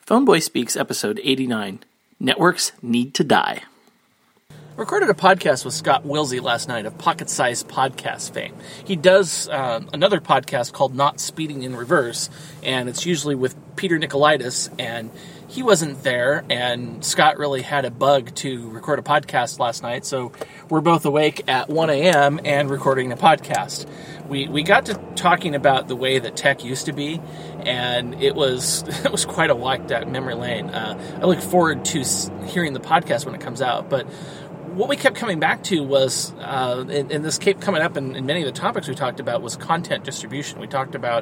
Phoneboy Speaks, episode 89. Networks Need to Die. Recorded a podcast with Scott Wilsey last night of Pocket Size Podcast fame. He does another podcast called Not Speeding in Reverse, and it's usually with Peter Nicolaitis, and he wasn't there, and Scott really had a bug to record a podcast last night, so we're both awake at 1 a.m. and recording a podcast. We got to talking about the way that tech used to be, and it was quite a walk down memory lane. I look forward to hearing the podcast when it comes out, but what we kept coming back to was, and this kept coming up in many of the topics we talked about, was content distribution. We talked about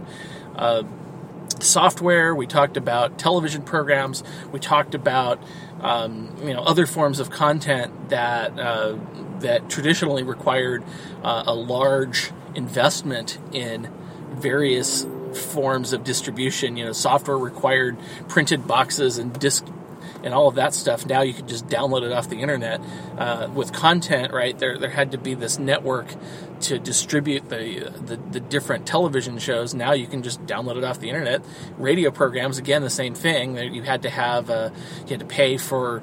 software, we talked about television programs, we talked about other forms of content that traditionally required a large investment in various forms of distribution. Software required printed boxes and disc and all of that stuff. Now you can just download it off the internet. With content, right, there had to be this network to distribute the different television shows. Now you can just download it off the internet. Radio programs, again, the same thing. You had to pay for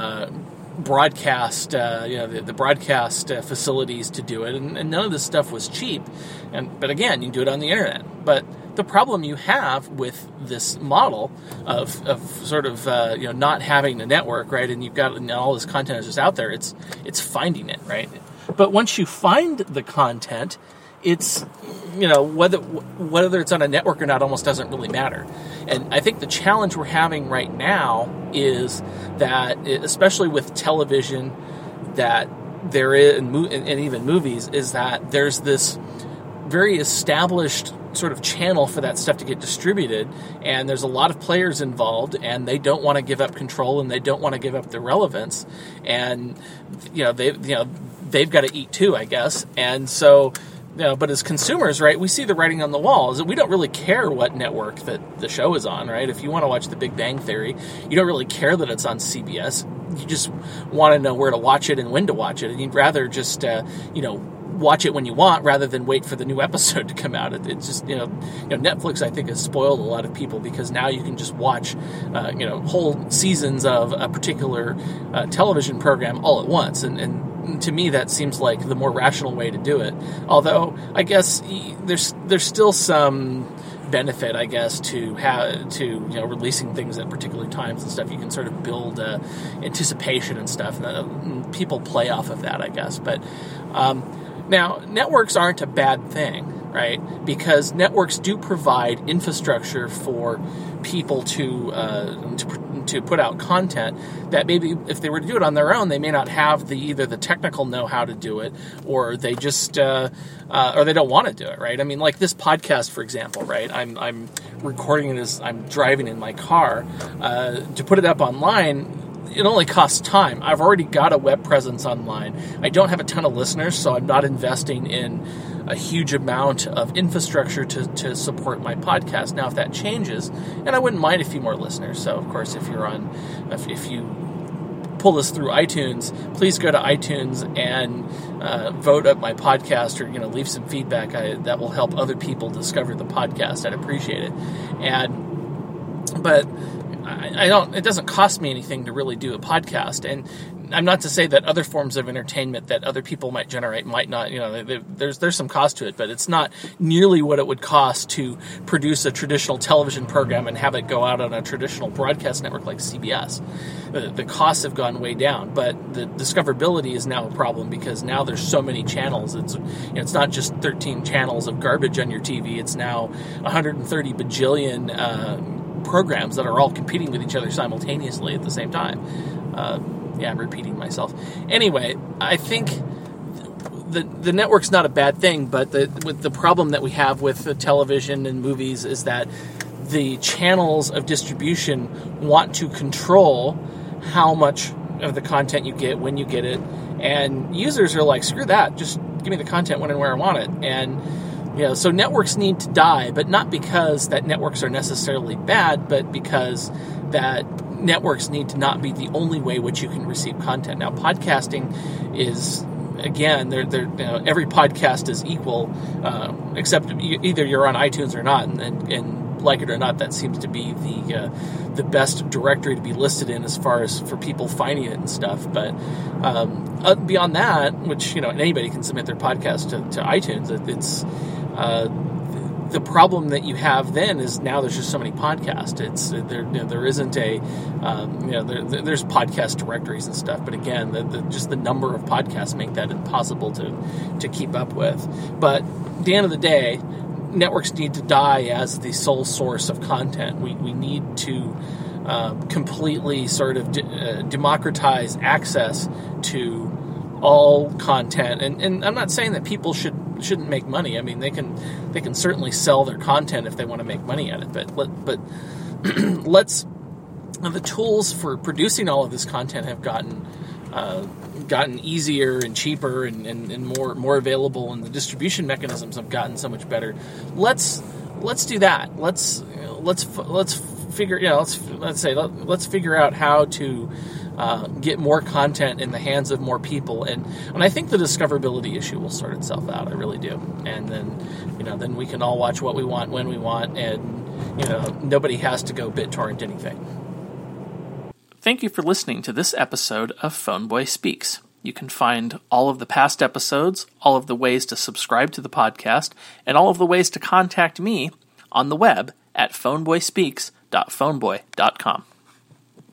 broadcast, the broadcast facilities to do it, and none of this stuff was cheap. But again, you can do it on the internet. But the problem you have with this model of sort of not having a network, right, and you've got all this content is just out there, it's finding it, right? But once you find the content, it's whether it's on a network or not almost doesn't really matter. And I think the challenge we're having right now is that, especially with television, that there is, and even movies, is that there's this very established sort of channel for that stuff to get distributed, and there's a lot of players involved, and they don't want to give up control, and they don't want to give up their relevance, and they've got to eat too, I guess. And so, but as consumers, right, we see the writing on the wall, is that we don't really care what network that the show is on, right? If you want to watch The Big Bang Theory, you don't really care that it's on CBS. You just want to know where to watch it and when to watch it, and you'd rather just watch it when you want rather than wait for the new episode to come out. It's just, Netflix, I think, has spoiled a lot of people, because now you can just watch, whole seasons of a particular television program all at once. And to me, that seems like the more rational way to do it. Although, I guess there's still some benefit, I guess, to releasing things at particular times and stuff. You can sort of build anticipation and stuff, and people play off of that, I guess. But now, networks aren't a bad thing, right? Because networks do provide infrastructure for people to put out content that maybe if they were to do it on their own, they may not have either the technical know-how to do it, or they just or they don't want to do it, right? I mean, like this podcast, for example, right? I'm recording it as I'm driving in my car. To put it up online, it only costs time. I've already got a web presence online. I don't have a ton of listeners, so I'm not investing in a huge amount of infrastructure to support my podcast. Now, if that changes, and I wouldn't mind a few more listeners. So, of course, if you pull this through iTunes, please go to iTunes and vote up my podcast, or leave some feedback. That will help other people discover the podcast. I'd appreciate it. But it doesn't cost me anything to really do a podcast. And I'm not to say that other forms of entertainment that other people might generate might not, there's some cost to it, but it's not nearly what it would cost to produce a traditional television program and have it go out on a traditional broadcast network like CBS. The costs have gone way down, but the discoverability is now a problem, because now there's so many channels. It's not just 13 channels of garbage on your TV. It's now 130 bajillion programs that are all competing with each other simultaneously at the same time. I'm repeating myself. Anyway, I think the network's not a bad thing, but the problem that we have with the television and movies is that the channels of distribution want to control how much of the content you get, when you get it, and users are like, screw that, just give me the content when and where I want it. And so networks need to die, but not because that networks are necessarily bad, but because that networks need to not be the only way which you can receive content. Now, podcasting is, again, every podcast is equal, except either you're on iTunes or not, and like it or not, that seems to be the best directory to be listed in as far as for people finding it and stuff. But beyond that, which, and anybody can submit their podcast to iTunes, it's the problem that you have then is now there's just so many podcasts. It's there isn't a there's podcast directories and stuff, but again, just the number of podcasts make that impossible to keep up with. But at the end of the day, networks need to die as the sole source of content. We need to completely sort of democratize access to all content, and I'm not saying that people shouldn't make money. I mean, they can certainly sell their content if they want to make money at it. But let's the tools for producing all of this content have gotten easier and cheaper and more available, and the distribution mechanisms have gotten so much better. Let's do that. Let's figure out how to get more content in the hands of more people, and I think the discoverability issue will sort itself out. I really do. And then we can all watch what we want when we want, and nobody has to go BitTorrent anything. Thank you for listening to this episode of Phoneboy Speaks. You can find all of the past episodes, all of the ways to subscribe to the podcast, and all of the ways to contact me on the web at phoneboyspeaks.phoneboy.com.